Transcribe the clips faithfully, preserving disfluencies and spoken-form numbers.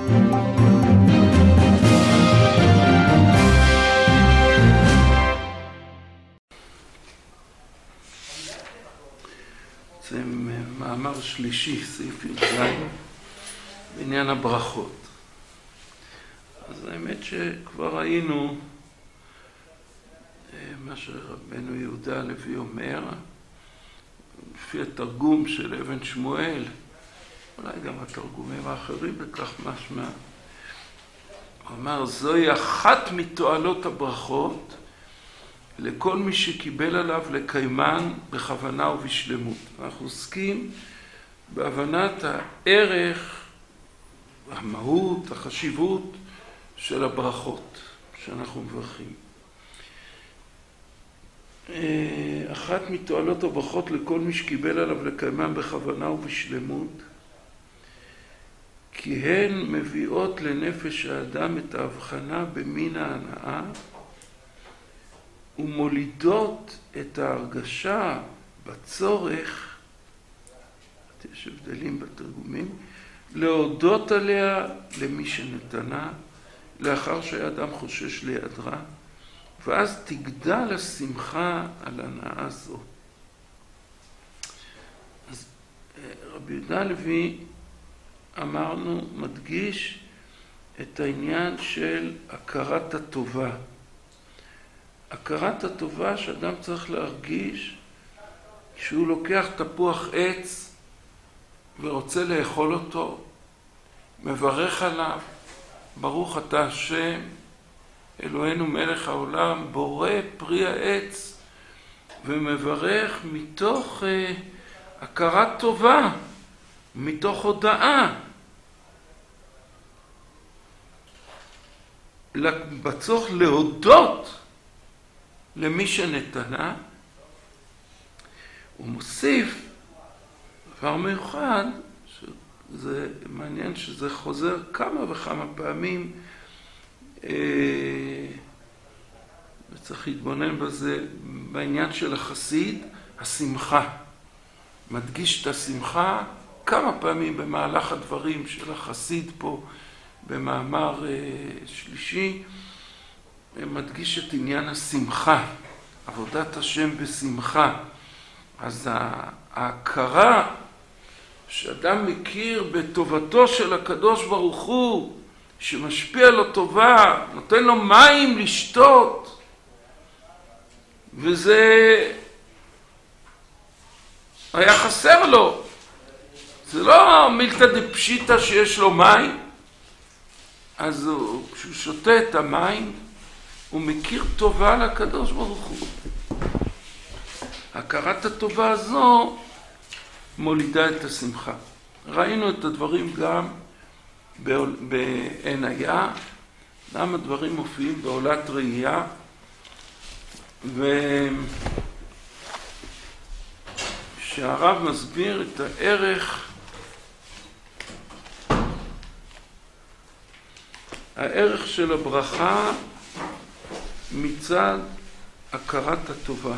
זה מאמר שלישי, סעיף י"ז, בעניין הברכות. אז האמת שכבר ראינו מה שרבנו יהודה הלוי אומר, לפי התרגום של אבן שמואל, אולי גם התרגומים האחרים בכך משמע. הוא אמר, זוהי אחת מתועלות הברכות לכל מי שקיבל עליו לקיימן בכוונה ובשלמות. אנחנו עוסקים בהבנת הערך, המהות, החשיבות של הברכות שאנחנו מברכים. אחת מתועלות הברכות לכל מי שקיבל עליו לקיימן בכוונה ובשלמות, כי הן מביאות לנפש האדם את ההבחנה במין ההנאה, ומולידות את ההרגשה בצורך, יש הבדלים בתרגומים, להודות עליה למי שנתנה, לאחר שהאדם חושש ליעדרה, ואז תגדל השמחה על הנאה זו. אז רבי יהודה הלוי, אמרנו, מדגיש את העניין של הכרת הטובה. הכרת הטובה שאדם צריך להרגיש שהוא לוקח תפוח עץ ורוצה לאכול אותו, מברך עליו, ברוך אתה השם, אלוהינו מלך העולם, בורא פרי העץ, ומברך מתוך uh, הכרת טובה, מתוך הודאה. בצורך להודות למי שנתנה. הוא מוסיף דבר מיוחד, שזה מעניין שזה חוזר כמה וכמה פעמים, וצריך להתבונן בזה, בעניין של החסיד, השמחה. מדגיש את השמחה כמה פעמים במהלך הדברים של החסיד פה, במאמר שלישי, מדגיש את עניין השמחה, עבודת השם בשמחה. אז ההכרה שאדם מכיר בטובתו של הקדוש ברוך הוא, שמשפיע לו טובה, נותן לו מים לשתות, וזה היה חסר לו. זה לא מילתא דפשיטא שיש לו מים, אז הוא, כשהוא שותה את המים, הוא מכיר טובה לקדוש ברוך הוא. הכרת הטובה הזו מולידה את השמחה. ראינו את הדברים גם בעין היה, גם הדברים מופיעים בעולת ראייה, ושהרב מסביר את הערך, הערך של הברכה מצד הכרת הטובה.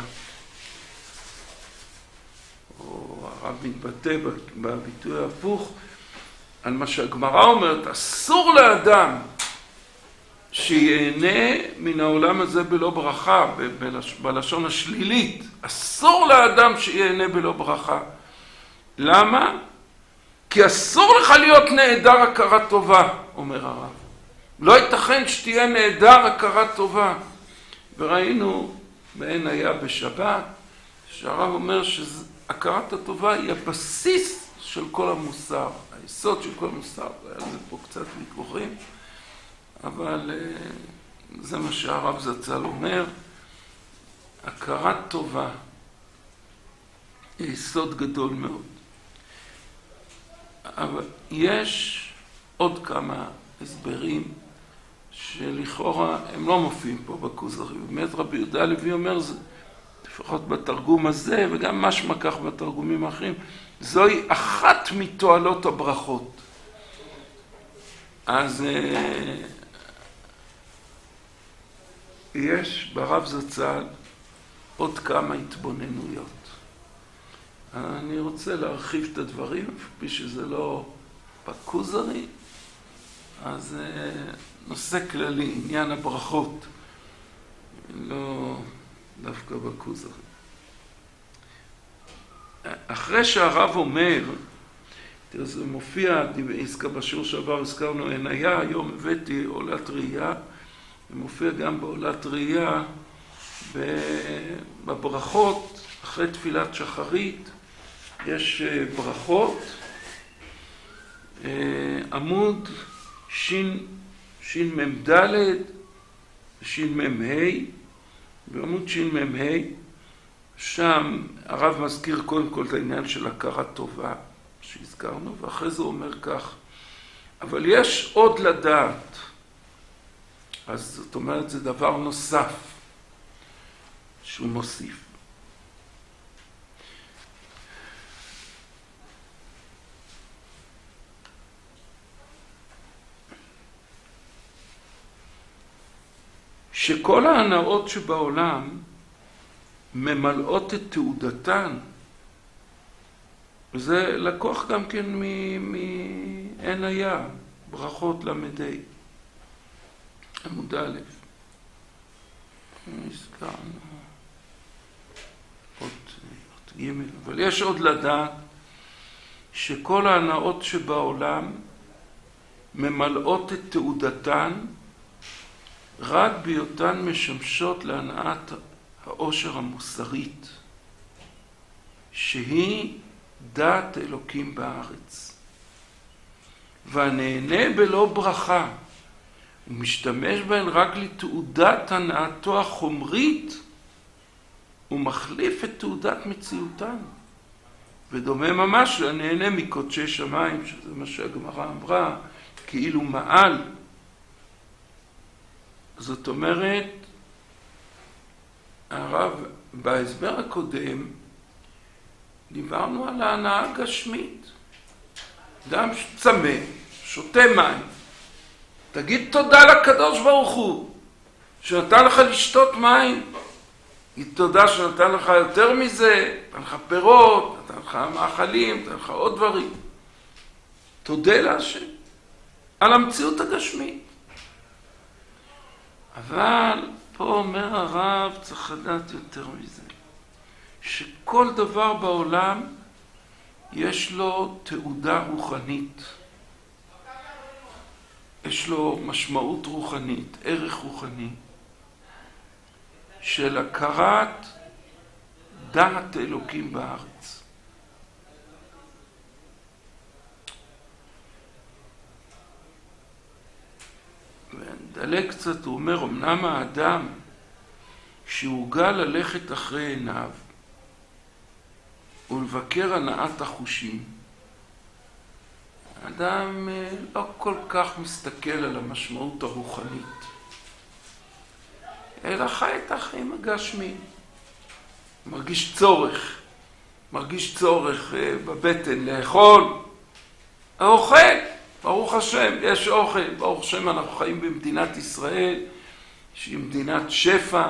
או הרב מתבטא בביטוי ההפוך על מה שהגמרא אומרת, אסור לאדם שיהנה מן העולם הזה בלא ברכה, בלשון השלילית. אסור לאדם שיהנה בלא ברכה. למה? כי אסור לך להיות נעדר הכרת טובה, אומר הרב. לא ייתכן שתהיה נעדר הכרת טובה. וראינו בעין היה בשבת, שהרב אומר שהכרת הטובה היא הבסיס של כל המוסר, היסוד של כל המוסר. היה לזה פה קצת ויכוחים, אבל זה מה שהרב זצ"ל אומר. הכרת טובה היא יסוד גדול מאוד. אבל יש עוד כמה הסברים שלכאורה הם לא מופיעים פה בכוזרי. באמת רבי יהודה הלוי אומר, זה, לפחות בתרגום הזה וגם משמע כך בתרגומים האחרים, זוהי אחת מתועלות הברכות. אז יש ברב זצ"ל עוד כמה התבוננויות. אני רוצה להרחיב את הדברים, כפי שזה לא בכוזרי, אז נושא כללי, עניין הברכות, לא דווקא בכוזרי. אחרי שהרב אומר, תראה, זה מופיע, בשיעור שעבר הזכרנו עניה, היום הבאתי עולת ראייה, זה מופיע גם בעולת ראייה, בברכות, אחרי תפילת שחרית, יש ברכות, עמוד שין, שין מם ד' ושין מם ה', בעמוד שין מם ה', שם הרב מזכיר קודם כל את העניין של הכרת טובה שהזכרנו, ואחרי זה הוא אומר כך, אבל יש עוד לדעת, אז זאת אומרת זה דבר נוסף שהוא מוסיף. שכל ההנאות שבעולם ממלאות את תעודתן, וזה לקוח גם כן מעין היה, ברכות למדי, עמוד א', הזכרנו עוד ג', אבל יש עוד לדעת שכל ההנאות שבעולם ממלאות את תעודתן רק בהיותן משמשות להנאת העושר המוסרית, שהיא דעת אלוקים בארץ. והנהנה בלא ברכה, הוא משתמש בהן רק לתעודת הנאתו החומרית, הוא מחליף את תעודת מציאותן. ודומה ממש לנהנה מקודשי שמיים, שזה מה שהגמרא אמרה, כאילו מעל. זאת אומרת, הרב, בהסבר הקודם, דיברנו על ההנאה הגשמית. אדם צמא, שותה מים. תגיד תודה לקדוש ברוך הוא, שנתן לך לשתות מים. תגיד תודה שנתן לך יותר מזה, נתן לך פירות, נתן לך מאכלים, נתן לך עוד דברים. תודה להשם על המציאות הגשמית. אבל פה אומר הרב, צריך לדעת יותר מזה, שכל דבר בעולם יש לו תעודה רוחנית, יש לו משמעות רוחנית, ערך רוחני, של הכרת דעת אלוקים בארץ. ונדלג קצת, הוא אומר, אמנם האדם שהורגל ללכת אחרי עיניו ולבקר הנעת החושים, האדם לא כל כך מסתכל על המשמעות הרוחנית, אלא חי את החיים הגשמיים. מרגיש צורך, מרגיש צורך בבטן לאכול, האוכל. ברוך השם, יש אוכל, ברוך השם אנחנו חיים במדינת ישראל, שהיא מדינת שפע,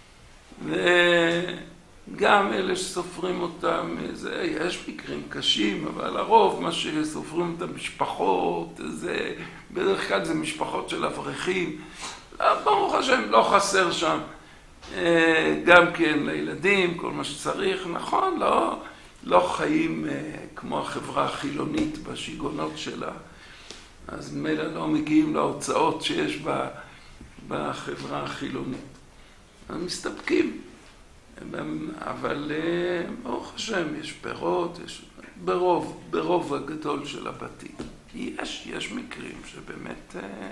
וגם אלה שסופרים אותם, זה, יש מקרים קשים, אבל הרוב מה שסופרים אותם משפחות, זה, בדרך כלל זה משפחות של אברכים, ברוך השם לא חסר שם, גם כן לילדים, כל מה שצריך, נכון, לא, לא חיים כמו החברה החילונית בשיגונות שלה, אז מילא לא מגיעים להוצאות שיש בחברה החילונית. הם מסתפקים. אבל ברוך השם, יש פירות, יש ברוב, ברוב הגדול של הבתים. יש, יש מקרים שבאמת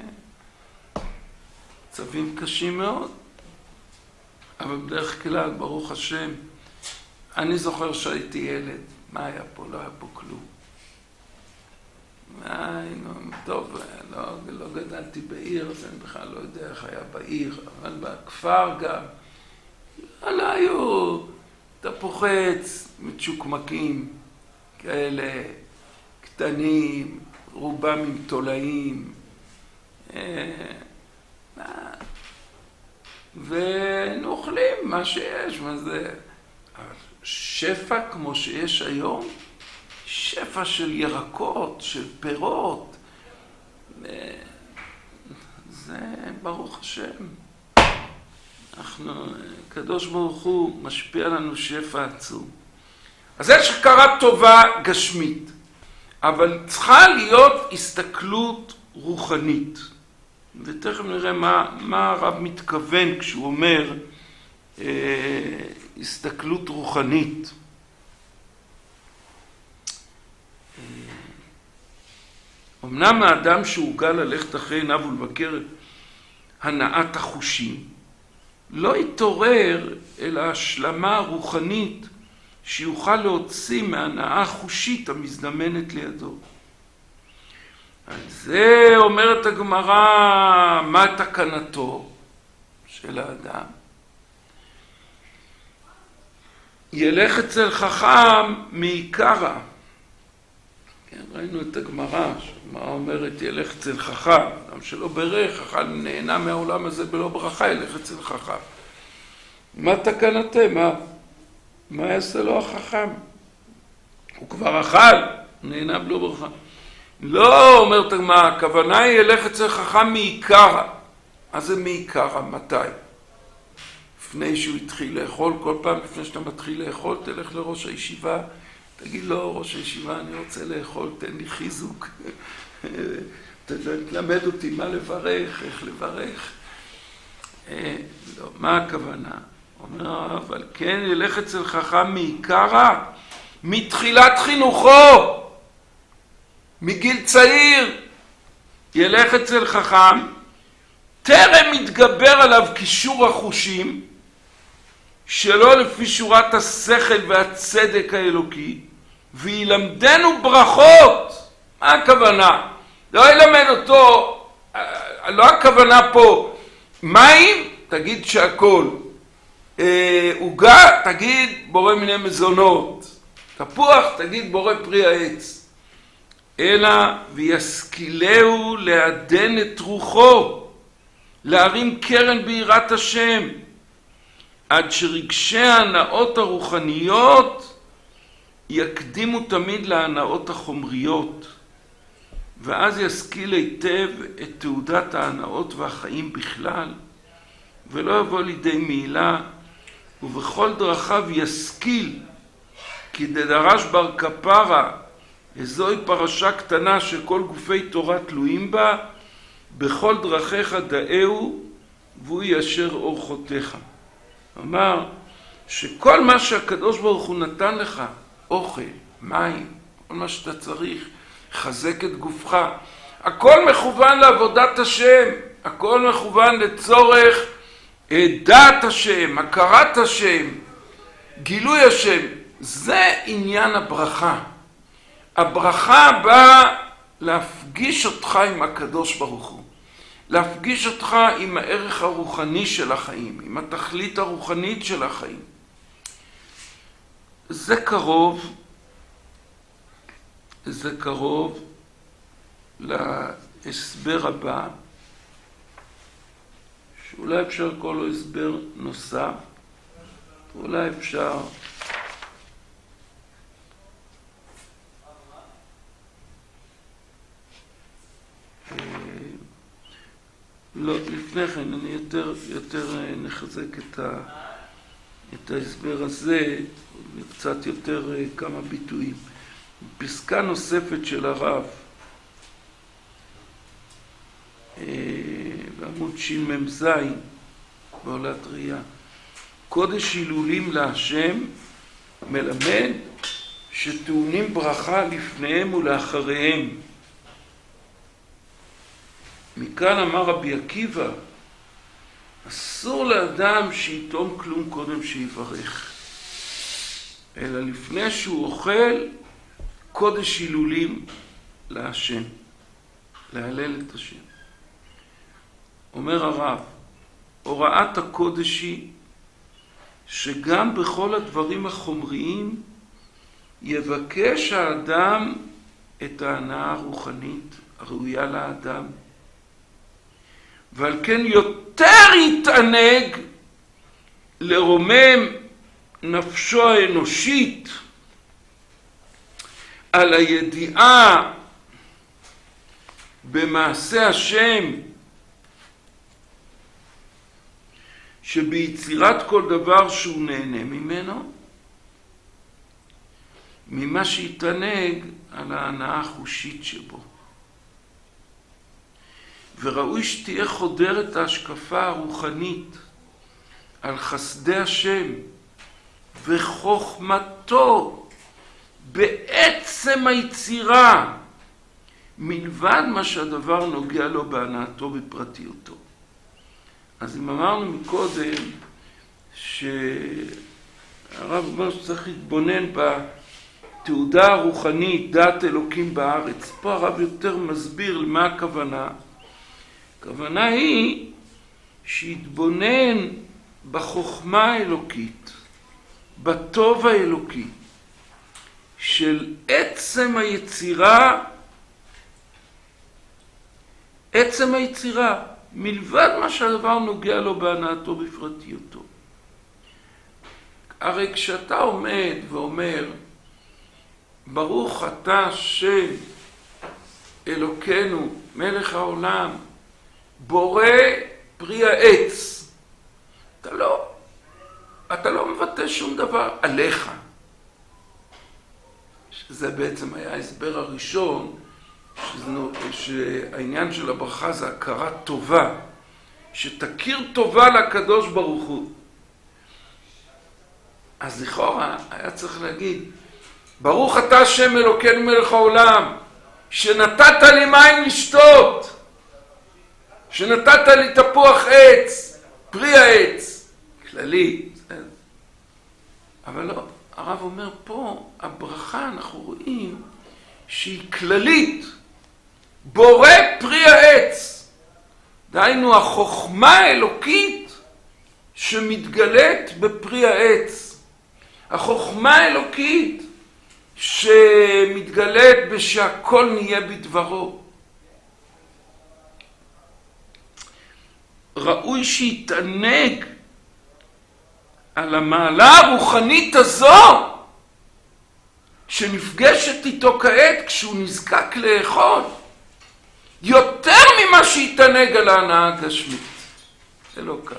צווים קשים מאוד. אבל בדרך כלל, ברוך השם, אני זוכר שהייתי ילד. מה היה פה? לא היה פה כלום. היינו, טוב, לא, לא גדלתי בעיר, אז אני בכלל לא יודע איך היה בעיר, אבל בכפר גם, לא היו תפוחץ, מצ'וקמקים, כאלה קטנים, רובם עם תולעים, ונאכלים מה שיש, מה זה, שפע כמו שיש היום, שפע של ירקות, של פירות, ברוך השם. אנחנו, הקדוש ברוך הוא משפיע לנו שפע עצום. אז יש הכרה טובה גשמית, אבל צריכה להיות הסתכלות רוחנית. ותכף נראה מה, מה הרב מתכוון כשהוא אומר אה, הסתכלות רוחנית. אמנם האדם שהורגל ללכת אחרי עיניו ולבקר הנעת החושים, לא יתעורר אל ההשלמה הרוחנית שיוכל להוציא מההנאה החושית המזדמנת לידו. על זה אומרת הגמרא, מה תקנתו של האדם? ילך אצל חכם מעיקרא. כן, ראינו את הגמרא, שהגמרא אומרת ילך אצל חכם, אדם שלא ברך, אכל נהנה מהעולם הזה בלא ברכה, ילך אצל חכם. מה תקנתם? מה? מה יעשה לו החכם? הוא כבר אכל, נהנה בלא ברכה. לא, אומרת הגמרא, הכוונה היא ילך אצל חכם מעיקרא. אז זה מעיקרא, מתי? לפני שהוא התחיל לאכול, כל פעם לפני שאתה מתחיל לאכול, תלך לראש הישיבה, תגיד לו, ראש הישיבה, אני רוצה לאכול, תן לי חיזוק. תלמד אותי מה לברך, איך לברך. לא, מה הכוונה? אומר, אבל כן, ילך אצל חכם מעיקרא, מתחילת חינוכו, מגיל צעיר, ילך אצל חכם, טרם מתגבר עליו קישור החושים, שלא לפי שורת השכל והצדק האלוקי, וילמדנו ברכות. מה הכוונה? לא ילמד אותו, לא הכוונה פה, מים, תגיד שהכל. עוגה, תגיד בורא מיני מזונות. תפוח, תגיד בורא פרי העץ. אלא וישכילהו לעדן את רוחו, להרים קרן ביראת השם, עד שרגשי ההנאות הרוחניות יקדימו תמיד להנאות החומריות, ואז ישכיל היטב את תעודת ההנאות והחיים בכלל, ולא יבוא לידי מעילה, ובכל דרכיו ישכיל, כי דדרש בר כפרה, איזוהי פרשה קטנה שכל גופי תורה תלויים בה, בכל דרכיך דאהו, והוא ישר אורחותיך. אמר שכל מה שהקדוש ברוך הוא נתן לך, אוכל, מים, כל מה שאתה צריך, חזק את גופך, הכל מכוון לעבודת השם, הכל מכוון לצורך דעת השם, הכרת השם, גילוי השם. זה עניין הברכה. הברכה באה להפגיש אותך עם הקדוש ברוך הוא, להפגיש אותך עם הערך הרוחני של החיים, עם התכלית הרוחנית של החיים. זה קרוב, זה קרוב להסבר הבא, שאולי אפשר לקרוא לו הסבר נוסף, אולי אפשר לא, לפני כן, אני יותר, יותר נחזק את, ה, את ההסבר הזה, קצת יותר כמה ביטויים. פסקה נוספת של הרב, בעמוד שמ"ז, בעולת ראייה. קודש הילולים להשם מלמד שטעונים ברכה לפניהם ולאחריהם. מכאן אמר רבי עקיבא, אסור לאדם שיתום כלום קודם שיברך, אלא לפני שהוא אוכל קודש הילולים להשם, להלל את השם. אומר הרב, הוראת הקודש היא שגם בכל הדברים החומריים יבקש האדם את ההנאה הרוחנית הראויה לאדם, ועל כן יותר יתענג לרומם נפשו האנושית על הידיעה במעשה השם שביצירת כל דבר שהוא נהנה ממנו, ממה שיתענג על ההנאה החושית שבו. וראוי שתהיה חודרת ההשקפה הרוחנית על חסדי השם וחוכמתו בעצם היצירה, מלבד מה שהדבר נוגע לו בהנאתו בפרטיותו. אז אם אמרנו מקודם שהרב אומר שצריך להתבונן בתעודה הרוחנית, דעת אלוקים בארץ, פה הרב יותר מסביר למה הכוונה. הכוונה היא שיתבונן בחוכמה האלוקית, בטוב האלוקי, של עצם היצירה, עצם היצירה, מלבד מה שהדבר נוגע לו בהנאתו בפרטיותו. הרי כשאתה עומד ואומר, ברוך אתה שם אלוקנו, מלך העולם, בורא פרי העץ, אתה לא, אתה לא מבטא שום דבר עליך. שזה בעצם היה ההסבר הראשון, שהעניין של הברכה זה הכרת טובה, שתכיר טובה לקדוש ברוך הוא. אז לכאורה היה צריך להגיד, ברוך אתה השם אלוקינו מלך העולם, שנתת לי מים לשתות, שנתת לי תפוח עץ, פרי העץ, כללי. אבל לא, הרב אומר פה, הברכה אנחנו רואים שהיא כללית, בורא פרי העץ. דהיינו החוכמה האלוקית שמתגלית בפרי העץ. החוכמה האלוקית שמתגלית בשהכל נהיה בדברו. ראוי שיתענג על המעלה הרוחנית הזו שנפגשת איתו כעת כשהוא נזקק לאכול, יותר ממה שיתענג על ההנאה הגשמית. זה לא קל.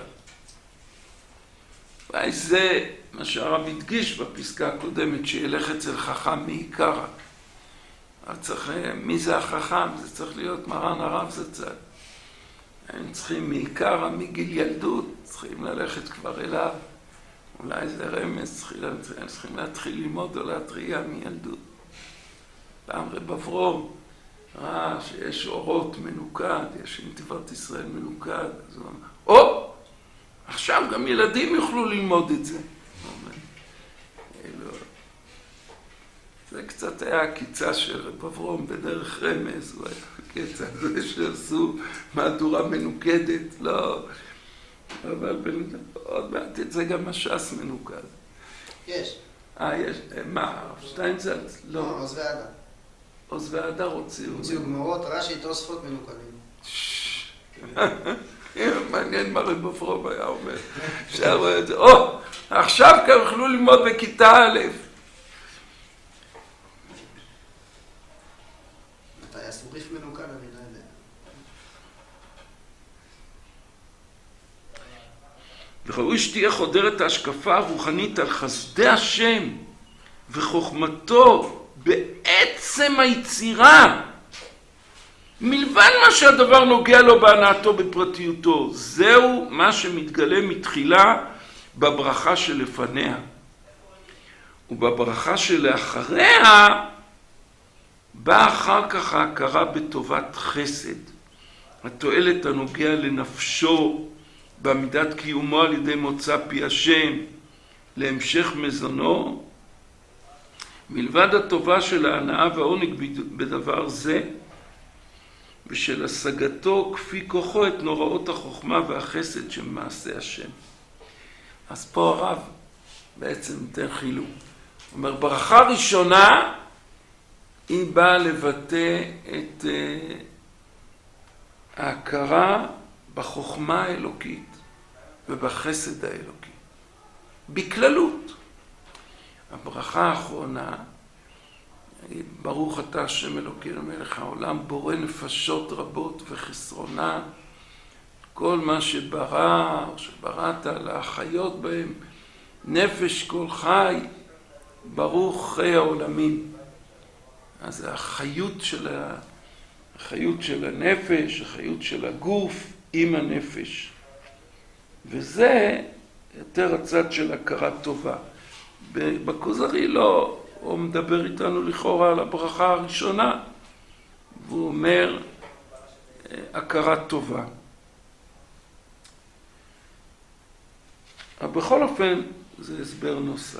ואי זה מה שהרב הדגיש בפסקה הקודמת, שילך אצל חכם מעיקרא. צריך, מי זה החכם? זה צריך להיות מרן הרב זצ"ל. הם צריכים מעיקרא, מגיל ילדות, צריכים ללכת כבר אליו. אולי זה רמז, צריכים, צריכים להתחיל ללמוד או להתריע מילדות. פעם רב אברום ראה שיש אורות מנוקד, יש נתיבות ישראל מנוקד, אז הוא אמר, או, עכשיו גם ילדים יוכלו ללמוד את זה. זה קצת היה הקיצה של רב אברום בדרך רמז, הוא היה הקיצה הזה שעשו מהדורה מנוקדת, לא, אבל עוד מעט את זה גם הש"ס מנוקד. יש. אה, יש, מה, שטיינזלץ? לא. עוז והדר. עוז והדר הוציאו. הוציאו גמרות, רש"י, תוספות מנוקדים. מעניין מה רב אברום היה אומר. שרואה את זה, או, עכשיו כבר יוכלו ללמוד בכיתה א'. מתי עשו ריף מנוקד, אני לא יודע. וראוי שתהיה חודרת ההשקפה הרוחנית על חסדי השם וחוכמתו בעצם היצירה, מלבד מה שהדבר נוגע לו בהנאתו בפרטיותו. זהו מה שמתגלה מתחילה בברכה שלפניה. ובברכה שלאחריה באה אחר כך ההכרה בטובת חסד, התועלת הנוגע לנפשו בעמידת קיומו על ידי מוצא פי השם להמשך מזונו. מלבד הטובה של ההנאה והעונג בדבר זה ושל השגתו כפי כוחו את נוראות החוכמה והחסד של מעשה השם. אז פה הרב בעצם נותן חילוק. הוא אומר, ברכה ראשונה היא באה לבטא את uh, ההכרה בחוכמה האלוקית ובחסד האלוקי. בכללות. הברכה האחרונה, ברוך אתה השם אלוקינו מלך העולם, בורא נפשות רבות וחסרונה כל מה שברא, או שבראת להחיות בהם, נפש כל חי, ברוך חי העולמים. אז זה החיות של, ה... החיות של הנפש, החיות של הגוף עם הנפש. וזה יותר הצד של הכרת טובה. בכוזרי לא, הוא מדבר איתנו לכאורה על הברכה הראשונה, והוא אומר הכרת טובה. אבל בכל אופן זה הסבר נוסף.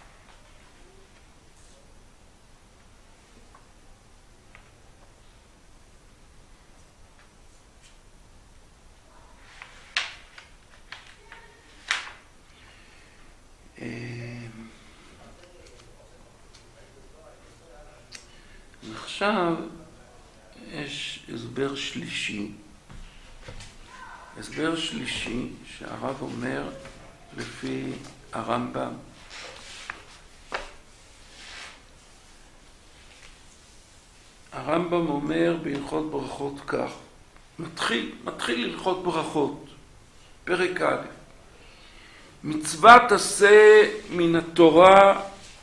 עכשיו יש הסבר שלישי. הסבר שלישי שהרב אומר לפי הרמב"ם. הרמב"ם אומר בהלכות ברכות כך, מתחיל, מתחיל הלכות ברכות, פרק א', מצוות עשה מן התורה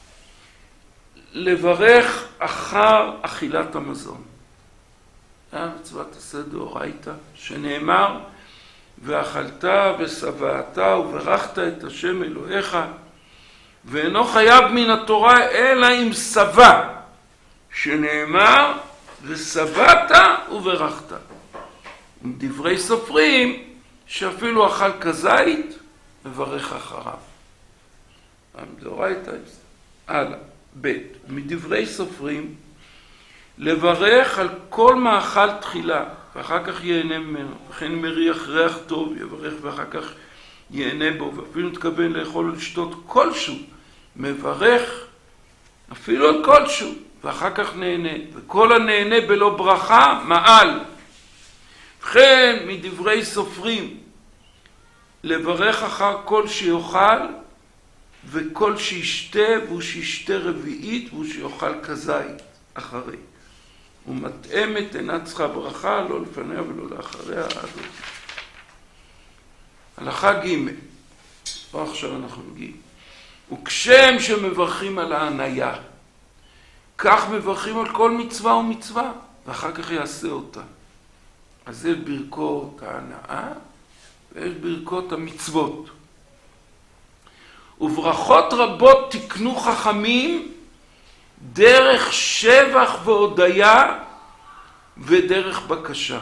לברך אחר אכילת המזון. זה מצוות עשה דאורייתא, שנאמר, ואכלת ושבעת וברכת את השם אלוהיך, ואינו חייב מן התורה אלא אם שבע, שנאמר, ושבעת וברכת. דברי סופרים, שאפילו אכל כזית, מברך אחריו. דאורייתא, הלאה. ב' מדברי סופרים, לברך על כל מאכל תחילה, ואחר כך ייהנה ממנו, וכן מריח ריח טוב, יברך ואחר כך ייהנה בו, ואפילו מתכוון לאכול ולשתות כלשהו, מברך אפילו על כלשהו, ואחר כך נהנה, וכל הנהנה בלא ברכה, מעל. וכן מדברי סופרים, לברך אחר כל שיאכל, וכל שישתה, והוא שישתה רביעית, והוא שיאכל כזית אחרי. ומתאמת אינה צריכה ברכה, לא לפניה ולא לאחריה. הלכה ג' לא עכשיו אנחנו מגיעים. וכשם שמברכים על ההניה, כך מברכים על כל מצווה ומצווה, ואחר כך יעשה אותה. אז זה ברכות ההנאה, ויש ברכות המצוות. וברכות רבות תקנו חכמים דרך שבח והודיה ודרך בקשה,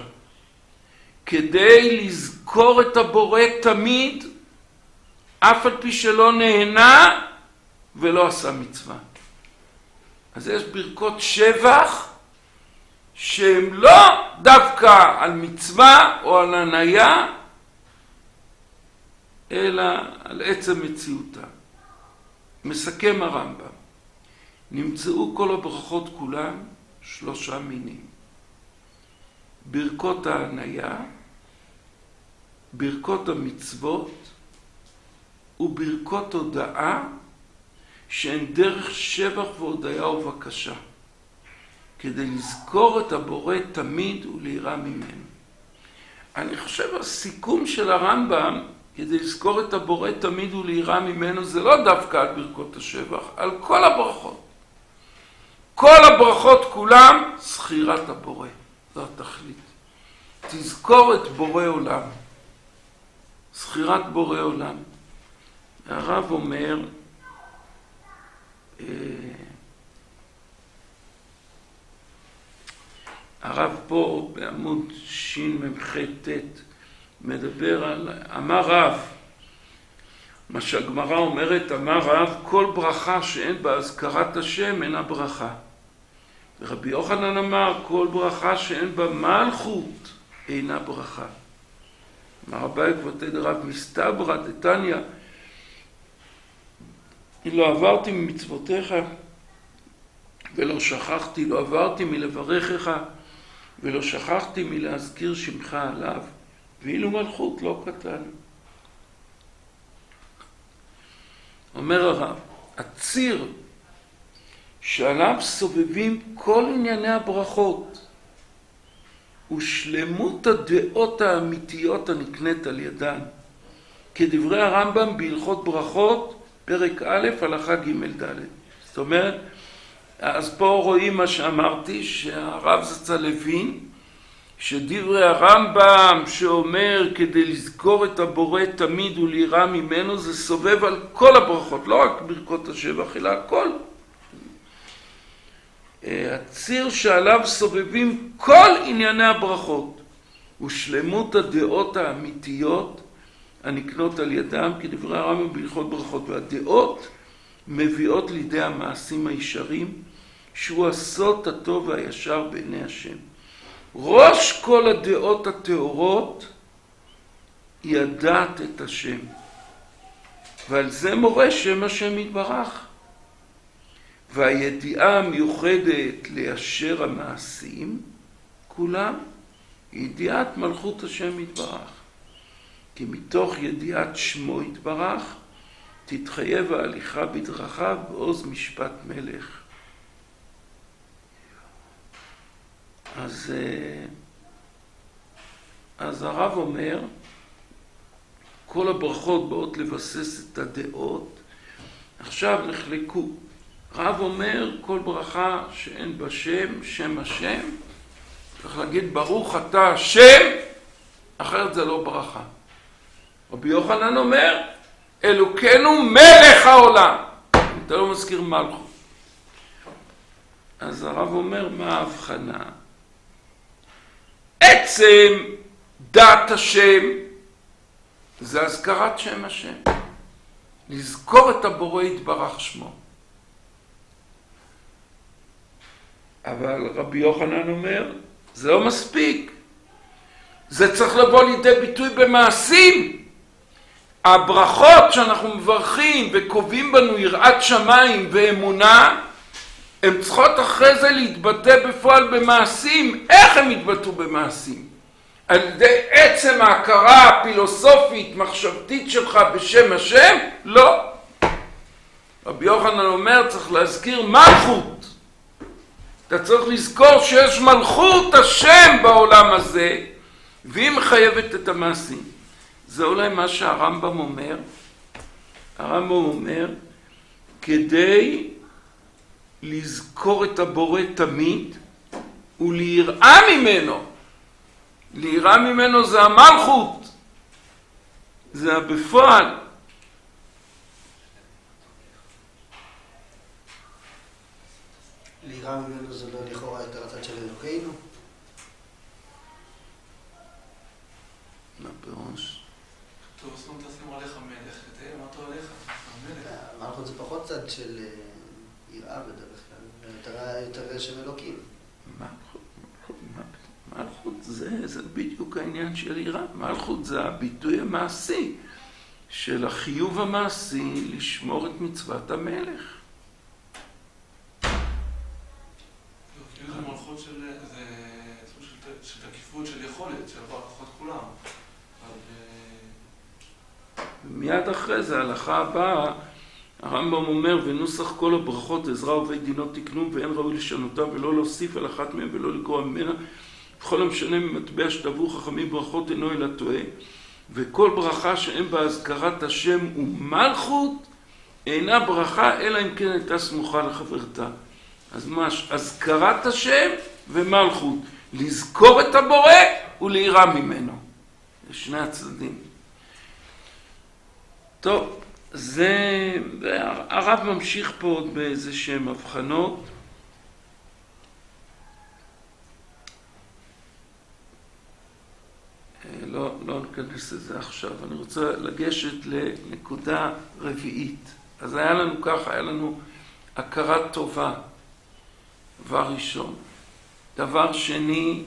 כדי לזכור את הבורא תמיד, אף על פי שלא נהנה ולא עשה מצווה. אז יש ברכות שבח שהן לא דווקא על מצווה או על הניה, אלא על עצם מציאותה. מסכם הרמב"ם, נמצאו כל הברכות כולן שלושה מינים. ברכות ההניה, ברכות המצוות וברכות הודאה, שהן דרך שבח והודיה ובקשה, כדי לזכור את הבורא תמיד וליראה ממנו. אני חושב הסיכום של הרמב"ם, כדי לזכור את הבורא תמיד וליראה ממנו, זה לא דווקא על ברכות השבח, על כל הברכות. כל הברכות כולם, זכירת הבורא. זו התכלית. תזכור את בורא עולם. זכירת בורא עולם. הרב אומר, הרב פה בעמוד שמ"ח ט' מדבר על, אמר רב, מה שהגמרא אומרת, אמר רב, כל ברכה שאין בה הזכרת השם אינה ברכה. ורבי יוחנן אמר, כל ברכה שאין בה מלכות אינה ברכה. אמר אביי כבתי דרב מסתברא דתניא, לא עברתי ממצוותיך ולא שכחתי, לא עברתי מלברכך ולא שכחתי מלהזכיר שמך עליו, ואילו מלכות לא קטן. אומר הרב, הציר שעליו סובבים כל ענייני הברכות, ושלמות הדעות האמיתיות הנקנית על ידן. כדברי הרמב"ם בהלכות ברכות, פרק א', הלכה ג' ד'. זאת אומרת, אז פה רואים מה שאמרתי, שהרב זצ"ל הבין, שדברי הרמב"ם שאומר כדי לזכור את הבורא תמיד וליראה ממנו, זה סובב על כל הברכות, לא רק ברכות השבח, אלא הכל. הציר שעליו סובבים כל ענייני הברכות, ושלמות הדעות האמיתיות הנקנות על ידם, כדברי הרמב"ם בהלכות ברכות, והדעות מביאות לידי המעשים הישרים, שהוא הסוד הטוב והישר בעיני השם. ראש כל הדעות הטהורות היא הדעת את השם, ועל זה מורה שם השם יתברך. והידיעה המיוחדת ליישר המעשים כולם היא ידיעת מלכות השם יתברך, כי מתוך ידיעת שמו יתברך תתחייב ההליכה בדרכיו בעוז משפט מלך. אז, אז הרב אומר, כל הברכות באות לבסס את הדעות. עכשיו נחלקו. הרב אומר, כל ברכה שאין בה שם, שם השם, צריך להגיד ברוך אתה השם, אחרת זה לא ברכה. רבי יוחנן אומר, אלוקנו מלך העולם. אתה לא מזכיר מלכות. אז הרב אומר, מה ההבחנה? עצם דעת השם זה הזכרת שם השם. לזכור את הבורא יתברך שמו. אבל רבי יוחנן אומר, זה לא מספיק. זה צריך לבוא לידי ביטוי במעשים. הברכות שאנחנו מברכים וקובעים בנו יראת שמיים ואמונה, הן צריכות אחרי זה להתבטא בפועל במעשים. איך הם יתבטאו במעשים? על ידי עצם ההכרה הפילוסופית, מחשבתית שלך בשם השם? לא. רבי יוחנן אומר, צריך להזכיר מלכות. אתה צריך לזכור שיש מלכות השם בעולם הזה, והיא מחייבת את המעשים. זה אולי מה שהרמב"ם אומר. הרמב"ם אומר, כדי לזכור את הבורא תמיד, וליראה ממנו. ליראה ממנו זה המלכות. זה הבפועל. ליראה ממנו זה לא לכאורה יותר הצד של אלוקינו? מה פירוש? טוב, אז לא תשימו עליך מלך, תהיה מה טוב עליך, המלך. המלכות זה פחות צד של יראה בדרך כלל, יותר שם אלוקים. מלכות זה, זה בדיוק העניין של יראה. מלכות זה הביטוי המעשי של החיוב המעשי לשמור את מצוות המלך. כאילו זה מלכות של, זה סוג של תקיפות של יכולת, של ברכות כולם. מיד אחרי זה, ההלכה הבאה, הרמב"ם אומר, ונוסח כל הברכות עזרא ובית דינו תקנו, ואין ראוי לשנותה ולא להוסיף על אחת מהם ולא לגרוע ממנה. בכל המשנה ממטבע שטבעו חכמים ברכות אינו אלא טועה. וכל ברכה שאין בה הזכרת השם ומלכות, אינה ברכה אלא אם כן הייתה סמוכה לחברתה. אז מה? הזכרת השם ומלכות. לזכור את הבורא וליראה ממנו. זה שני הצדדים. טוב, זה... הרב ממשיך פה עוד באיזה שהם הבחנות. לא, לא ניכנס לזה עכשיו. אני רוצה לגשת לנקודה רביעית. אז היה לנו ככה, היה לנו הכרת טובה. דבר ראשון. דבר שני,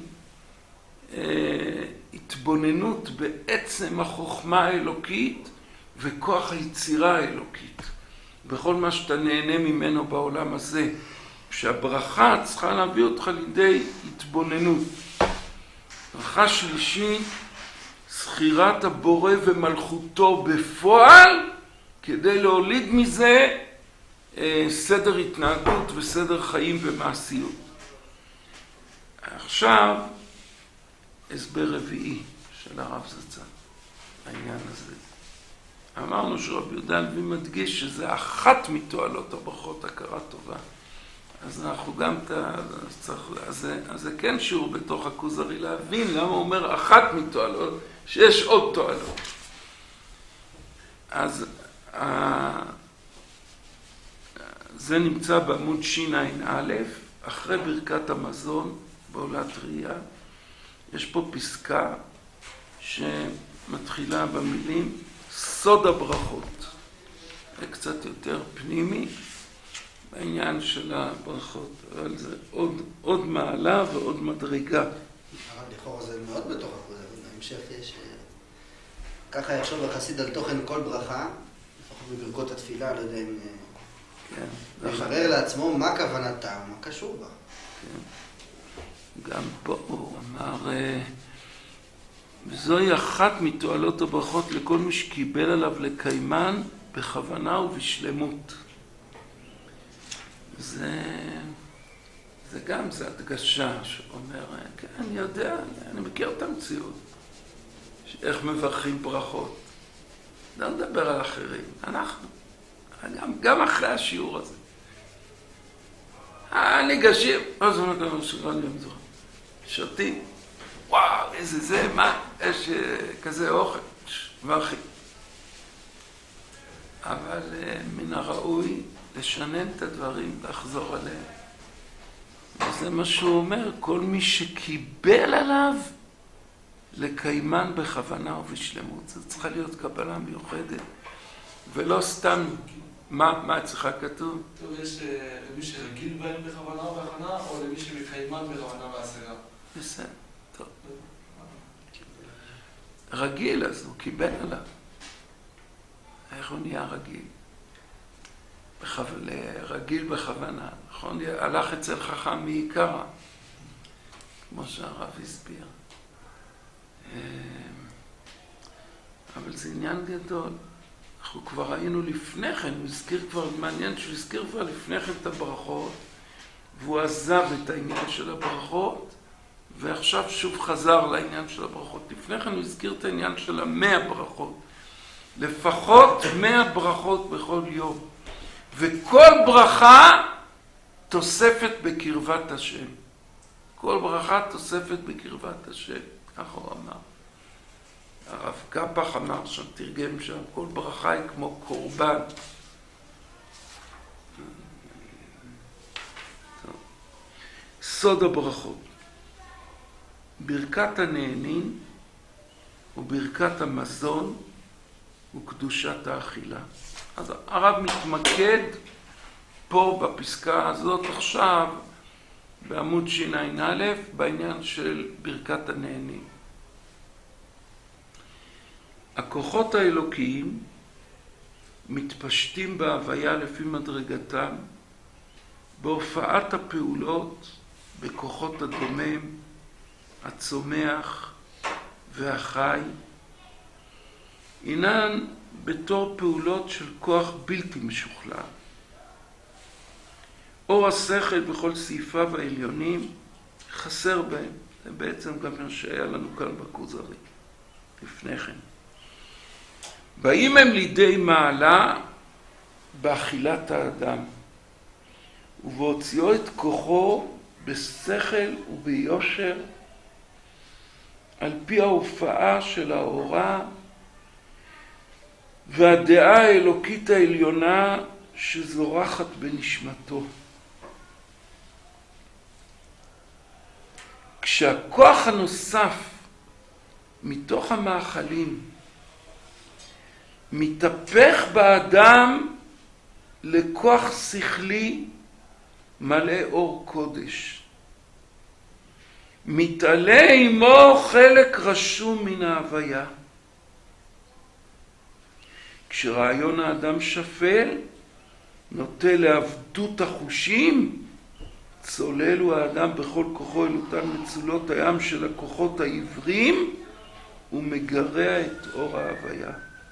התבוננות בעצם החוכמה האלוקית וכוח היצירה האלוקית. בכל מה שאתה נהנה ממנו בעולם הזה. שהברכה צריכה להביא אותך לידי התבוננות. ברכה שלישית, זכירת הבורא ומלכותו בפועל, כדי להוליד מזה סדר התנהגות וסדר חיים ומעשיות. עכשיו, הסבר רביעי של הרב זצ"ל, העניין הזה. אמרנו שרבי יהודה הלוי מדגיש שזה אחת מתועלות הברכות, הכרה טובה. אז אנחנו גם ת... אז, צריך... אז, זה... אז זה כן שיעור בתוך הכוזרי להבין למה הוא אומר אחת מתועלות, שיש עוד תועלות. אז ה... זה נמצא בעמוד שע"א, אחרי ברכת המזון בעולת ראייה. יש פה פסקה שמתחילה במילים סוד הברכות. זה קצת יותר פנימי בעניין של הברכות, אבל זה עוד, עוד מעלה ועוד מדרגה. הרב לכאורה זה מאוד בתוך הכוזרי, בהמשך יש... ככה יחשוב החסיד על תוכן כל ברכה, לפחות בברכות התפילה, לא יודע אם... כן. מברר לעצמו מה כוונתה, מה קשור בה. כן. גם פה הוא אמר, זוהי אחת מתועלות הברכות לכל מי שקיבל עליו לקיימן בכוונה ובשלמות. זה, זה גם, זה הדגשה שאומר, כן, אני יודע, אני מכיר את המציאות, איך מברכים ברכות. לא נדבר על אחרים, אנחנו. גם, גם אחרי השיעור הזה. הניגשים, אז הוא אומר, שגרן לי המזור. שותים, וואו, איזה זה, מה, יש כזה אוכל, מברכים. אבל מן הראוי לשנן את הדברים, לחזור עליהם. וזה מה שהוא אומר, כל מי שקיבל עליו, לקיימן בכוונה ובשלמות. זה צריכה להיות קבלה מיוחדת, ולא סתם מה, מה צריכה כתוב? טוב, יש למי שרגיל בהם בכוונה ובהכנה, או למי שמקיימן בכוונה והשגה? בסדר, טוב. רגיל, אז הוא קיבל עליו. איך הוא נהיה רגיל? בכו... רגיל בכוונה, נכון? הלך אצל חכם מעיקרא, כמו שהרב הסביר. אבל זה עניין גדול. אנחנו כבר ראינו לפני כן, הוא הזכיר כבר, מעניין שהוא הזכיר כבר לפני כן את הברכות, והוא עזב את העניין של הברכות, ועכשיו שוב חזר לעניין של הברכות. לפני כן הוא הזכיר את העניין של המאה ברכות. לפחות מאה ברכות בכל יום. וכל ברכה תוספת בקרבת השם. כל ברכה תוספת בקרבת השם. ככה הוא אמר. הרב קפח אמר שם, תרגם שם, כל ברכה היא כמו קורבן. טוב. סוד הברכות. ברכת הנהנין וברכת המזון וקדושת האכילה. אז הרב מתמקד פה בפסקה הזאת עכשיו, בעמוד שע"א, בעניין של ברכת הנהנין. הכוחות האלוקיים מתפשטים בהוויה לפי מדרגתם, בהופעת הפעולות בכוחות הדומם, הצומח והחי, אינן בתור פעולות של כוח בלתי משוכלל. אור השכל בכל סעיפיו העליונים חסר בהם. זה בעצם גם מה שהיה לנו כאן בכוזרי, לפני כן. באים הם לידי מעלה באכילת האדם, ובהוציאו את כוחו בשכל וביושר, על פי ההופעה של האורה והדעה האלוקית העליונה שזורחת בנשמתו. כשהכוח הנוסף מתוך המאכלים מתהפך באדם לכוח שכלי מלא אור קודש, מתעלה עמו חלק רשום מן ההוויה. כשרעיון האדם שפל, נוטה לעבדות החושים, צולל הוא האדם בכל כוחו אל אותן מצולות הים של הכוחות העברים, ומגרע את אור ההוויה.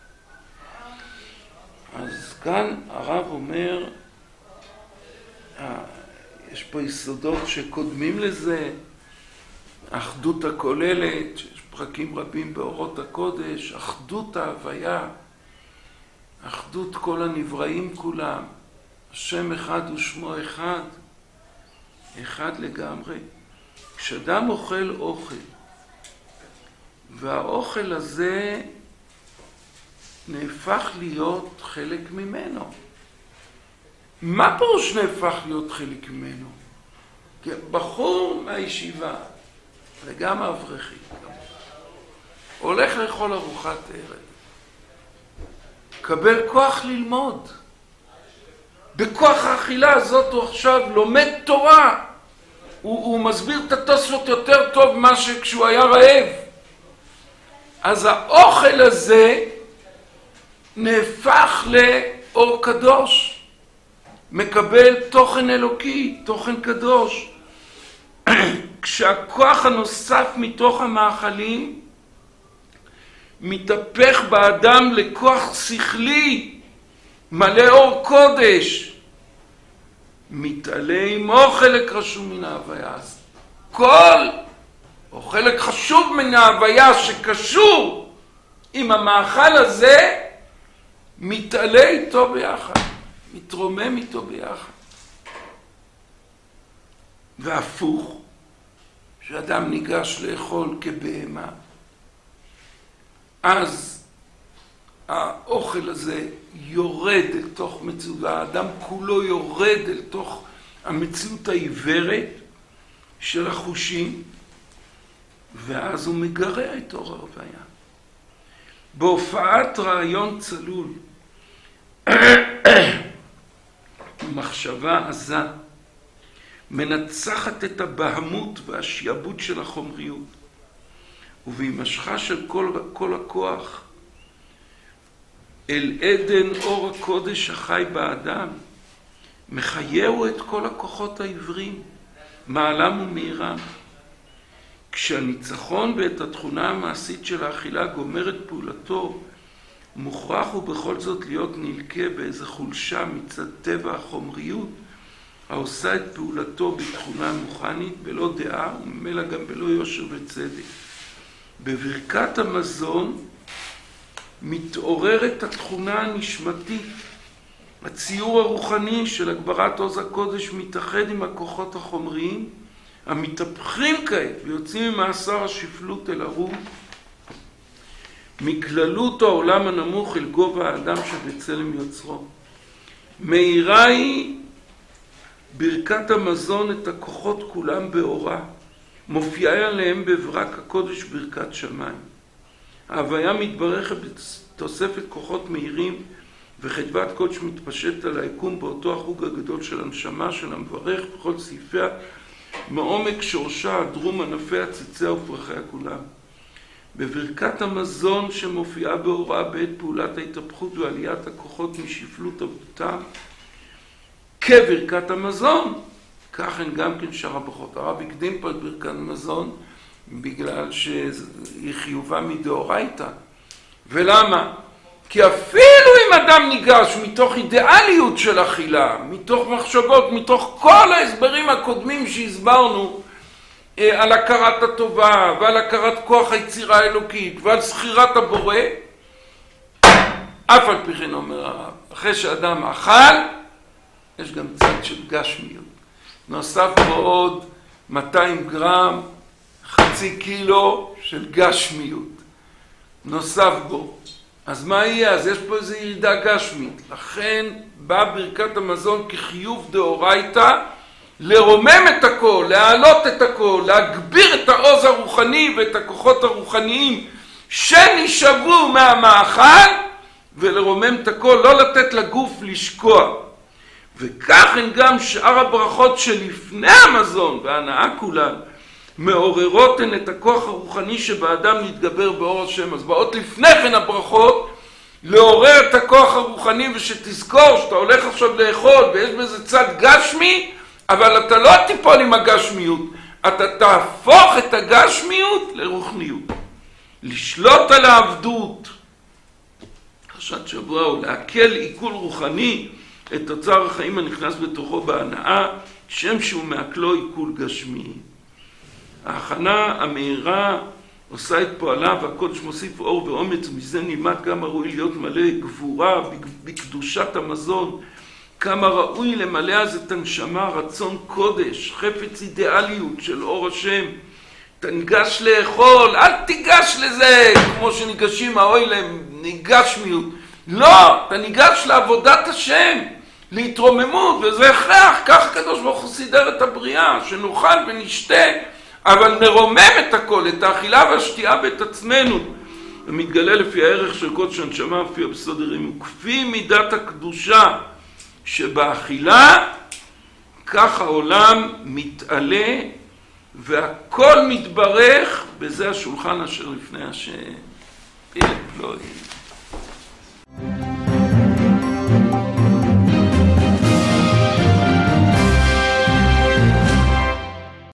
אז כאן הרב אומר, יש פה יסודות שקודמים לזה, האחדות הכוללת, שיש פרקים רבים באורות הקודש, אחדות ההוויה, אחדות כל הנבראים כולם, השם אחד ושמו אחד, אחד לגמרי. כשאדם אוכל אוכל, והאוכל הזה נהפך להיות חלק ממנו. מה פירוש נהפך להיות חלק ממנו? כי בחור מהישיבה, וגם האברכים, הולך לאכול ארוחת ערב, קבל כוח ללמוד. בכוח האכילה הזאת הוא עכשיו לומד תורה. הוא, הוא מסביר את התוספות יותר טוב ממה שכשהוא היה רעב. אז האוכל הזה נהפך לאור קדוש. מקבל תוכן אלוקי, תוכן קדוש. כשהכוח הנוסף מתוך המאכלים מתהפך באדם לכוח שכלי, מלא אור קודש, מתעלה עמו חלק רשום מן ההוויה. אז כל, או חלק חשוב מן ההוויה שקשור עם המאכל הזה, מתעלה איתו ביחד, מתרומם איתו ביחד. והפוך, שאדם ניגש לאכול כבהמה, אז האוכל הזה יורד אל תוך מציאות, האדם כולו יורד אל תוך המציאות העיוורת של החושים, ואז הוא מגרע את אור ההוויה. בהופעת רעיון צלול, מחשבה עזה מנצחת את הבהמות והשיעבוד של החומריות, ובהימשכה של כל, כל הכוח אל עדן אור הקודש החי באדם, מחייהו את כל הכוחות העברים, מעלם ומהירם. כשהניצחון ואת התכונה המעשית של האכילה גומר את פעולתו, מוכרח הוא בכל זאת להיות נלקה באיזו חולשה מצד טבע החומריות, העושה את פעולתו בתכונה מוכנית, בלא דעה וממילא גם בלא יושר וצדק. בברכת המזון מתעוררת התכונה הנשמתית. הציור הרוחני של הגברת עוז הקודש מתאחד עם הכוחות החומריים, המתהפכים כעת ויוצאים ממאסר השפלות אל הרום, מכללות העולם הנמוך אל גובה האדם שבצלם יוצרו. מאירה היא ברכת המזון את הכוחות כולם באורה, מופיעה עליהם בברק הקודש ברכת שמיים. ההוויה מתברכת בתוספת כוחות מהירים, וחדוות קודש מתפשט על היקום באותו החוג הגדול של הנשמה של המברך בכל סעיפיה, מעומק שורשה, הדרום, ענפיה, ציציה ופרחיה כולם. בברכת המזון שמופיעה באורה בעת פעולת ההתהפכות ועליית הכוחות משפלות עבודתם, כברכת המזון, כך הן גם כן שאר הברכות. הרב הקדים פה את ברכת המזון בגלל שהיא חיובה מדאורייתא. ולמה? כי אפילו אם אדם ניגש מתוך אידיאליות של אכילה, מתוך מחשבות, מתוך כל ההסברים הקודמים שהסברנו על הכרת הטובה ועל הכרת כוח היצירה האלוקית ועל זכירת הבורא, אף על פי כן אומר הרב, אחרי שאדם אכל, יש גם צד של גשמיות. נוסף בו עוד מאתיים גרם, חצי קילו של גשמיות. נוסף בו. אז מה יהיה? אז יש פה איזו ירידה גשמית. לכן באה ברכת המזון כחיוב דאורייתא, לרומם את הכל, להעלות את הכל, להגביר את העוז הרוחני ואת הכוחות הרוחניים שנשאבו מהמאכל, ולרומם את הכל, לא לתת לגוף לשקוע. וכך הן גם שאר הברכות שלפני המזון וההנאה כולן, מעוררות הן את הכוח הרוחני שבאדם להתגבר באור השם. אז באות לפני כן הברכות לעורר את הכוח הרוחני, ושתזכור שאתה הולך עכשיו לאכול ויש בזה צד גשמי, אבל אתה לא תיפול עם הגשמיות, אתה תהפוך את הגשמיות לרוחניות. לשלוט על העבדות, פרשת שבוע, הוא להקל עיכול רוחני את תוצר החיים הנכנס בתוכו בהנאה, שם שהוא מעכלו עיכול גשמי. ההכנה המהירה עושה את פועלה, והקודש מוסיף אור ואומץ, ומזה נלמד כמה ראוי להיות מלא גבורה בקדושת המזון, כמה ראוי למלא אז את הנשמה, רצון קודש, חפץ אידיאליות של אור השם. אתה ניגש לאכול, אל תיגש לזה כמו שניגשים האוילם, ניגש מיעוט. לא, אתה ניגש לעבודת השם, להתרוממות, וזה הכרח, כך הקדוש ברוך הוא סידר את הבריאה, שנאכל ונשתה, אבל נרומם את הכל, את האכילה והשתייה ואת עצמנו. ומתגלה לפי הערך של קודש הנשמה, לפי הבסודרים, וכפי מידת הקדושה שבאכילה, כך העולם מתעלה, והכל מתברך, בזה השולחן אשר לפני השם. אלף לא יהיה.